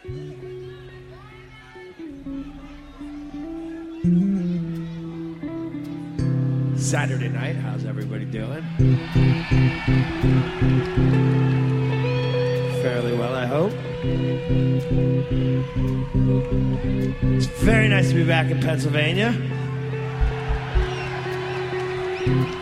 Saturday night, how's everybody doing? Fairly well, I hope. It's very nice to be back in Pennsylvania.